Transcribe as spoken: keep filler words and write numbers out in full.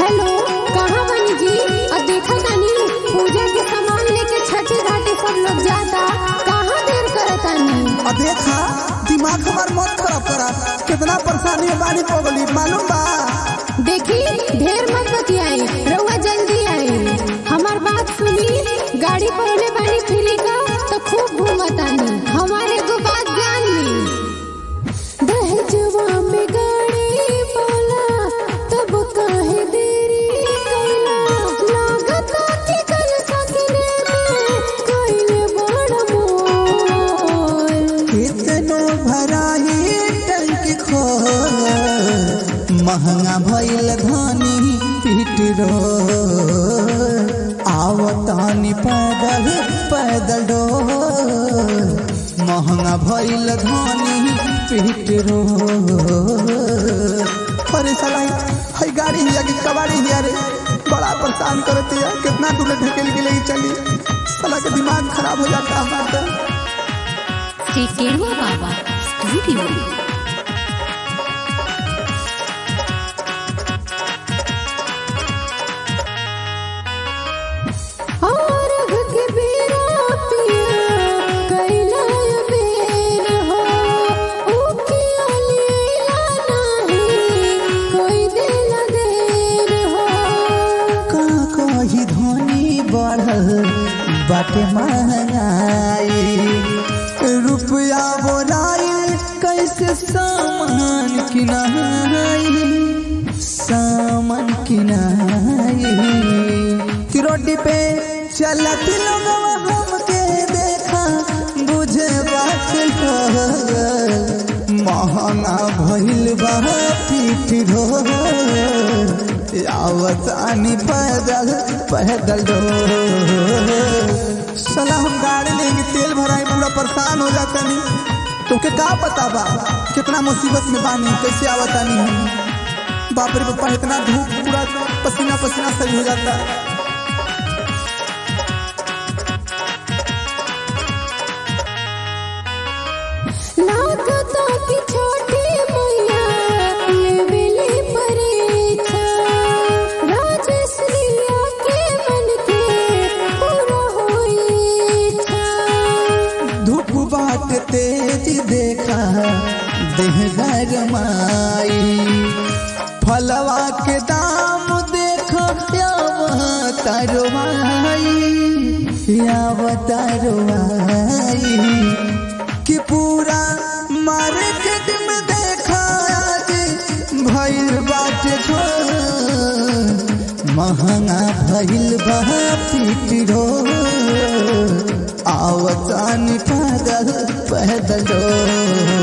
Hello, कहाँ बनी जी? और देखा तानी पूजा के सामान लेके छठी घाटी सब लोग जाता, कहाँ देर करतानी? और देखा दिमाग हमार मत खराब करा, कितना परेशानी में बानी पगली मालूम बा। देखी ढेर मत बतियाई, रउआ जल्दी आई, हमार बात सुनी। गाड़ी पहले बानी फ्री का तो खूब घूमतानी, हमारे को बात जान ली। दहजवा में गाड़ी बोला तब काहे देरी कइला, लागता कि कल ससुरे में कइले बड़ मोल। कितनो भराही टंकी खोल, महंगा भइल धनी पेट्रोल। आवतानी पैदल पैदल डोल, महंगा भइल धनी पेट्रोल। अरे साला हई गाड़ी हिया की कबाड़ी हिया रे, बड़ा परेशान करती है। कितना दूर ढकेल के ले चली, साला के दिमाग खराब हो जाता है हमारा। टेरुआ बाबा स्टूडियो। बाटे महंगाई, रुपया बोराई कैसे सामान किनाई, सामान किनाई। रोटी पे चलत लोग हमके देखा बुझे बात महंगा भइल बा पेट्रोल। आवतानी पैदल पैदल डोल, साला हम गाड़ी लेंगे तेल भराई पूरा परेशान हो जाता नहीं। तो के का पता बा कितना मुसीबत में बानी, कैसे आवतानी हम। बाप रे बाप, इतना धूप पूरा पसीना पसीना सही हो जाता। लागता कि छोटी मैया लेवेले परीक्षा, राजश्रिया के मन के पूरा होई इच्छा। धूप बात तेज देखा देह गरमाई, फलवा के दाम देखो यावतारवाई यावतारवाई। कि पूरा मार्केट में देखा भइल बाटे छोल, महंगा भइल बा पेट्रोल। आवतानी पैदल पैदल डोल।